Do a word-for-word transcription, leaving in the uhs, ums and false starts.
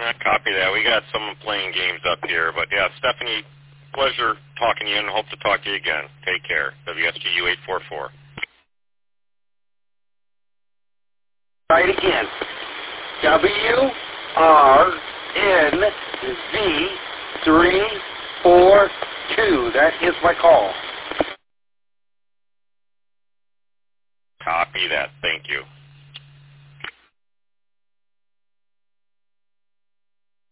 Uh, copy that. We got someone playing games up here. But, yeah, Stephanie, pleasure talking to you and hope to talk to you again. Take care. W S G U eight four four. Try it again. W R N Z three four two. That is my call. Copy that. Thank you.